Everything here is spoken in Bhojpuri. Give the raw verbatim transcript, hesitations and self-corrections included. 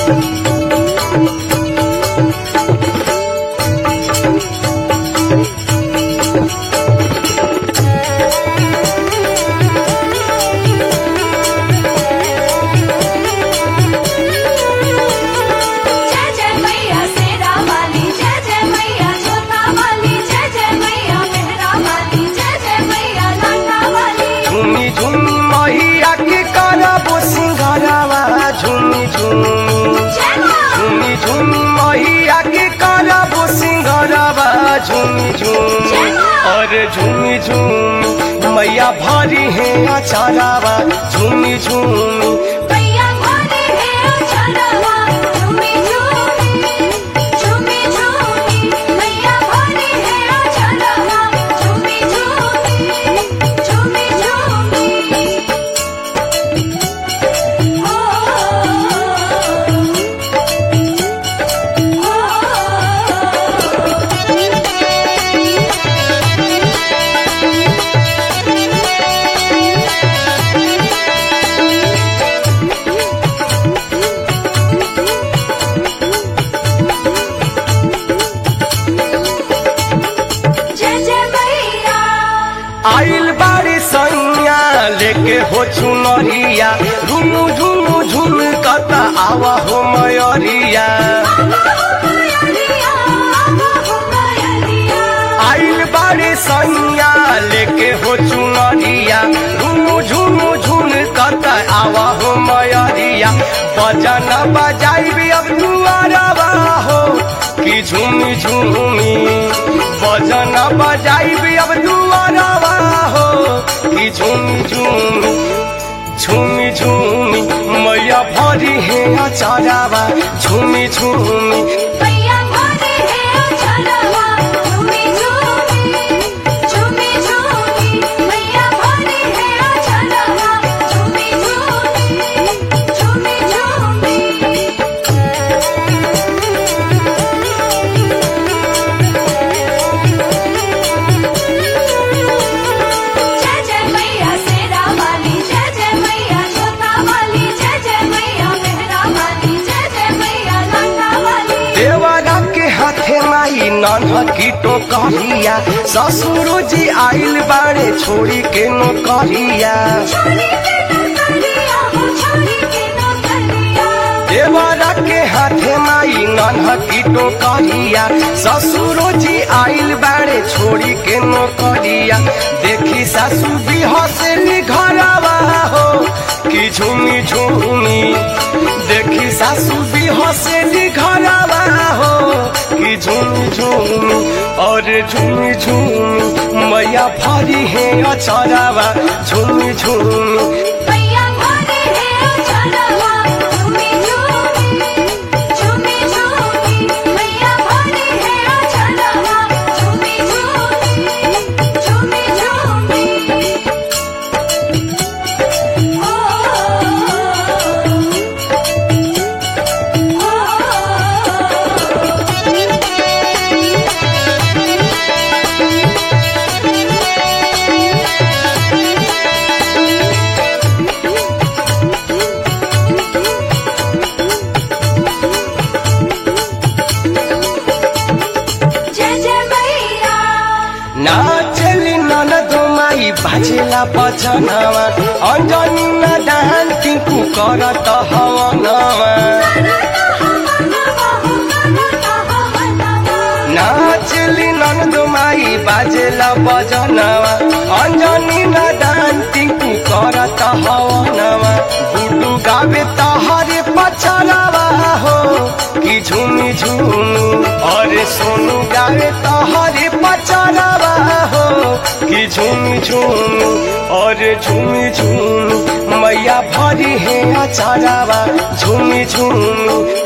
झूमी झूम और झूमी झूम मैया भारी है अचारावा झूमी झूम आइल बारी सैया लेके हो चुनरिया झुमू झुमू झुम कता आवा हो मयरिया आइल बारी सैया लेके हो चुनरिया झुमू झुमू झुम कता आवा हो मयरिया बजन बजाइबी अब दुआरवा हो कि झूमी झूमी बजन बजाइबी अब दुआरवा कि झूमी झूमी झूमी झूमी मैया भरी है अचारावा झूमी झूमी नन्हा कीटो कहिया ससुर जी आइल बाड़े छोड़ी के नौकरिया देवरा के हाथे माई नन्हा कीटो कहिया ससुर जी आइल बाड़े छोड़ी के नौकरिया देखी सासू भी हंसली घरवा हो कि झूमी झूमी देखी सासू भी हंसली घरवा हो कि झूमी झूमी और झूमी झूमी मैया भरी है अचारावा झूमी झूमी नाचली ननद माई बाजेला बजनवा अंजनी न दान टिंकू करत हवनवा नाचली ननद माई बाजेला बजनवा अंजनी न दान टिंकू करत हवनवा गुड्डू गावे तहरे पचरवा हो कि झूमी झूमी और सोनू गावे तहरे पचरवा हो कि झूमी झूमी और झूमी झूमी मैया भरी है अचारावा झूमी झूमी।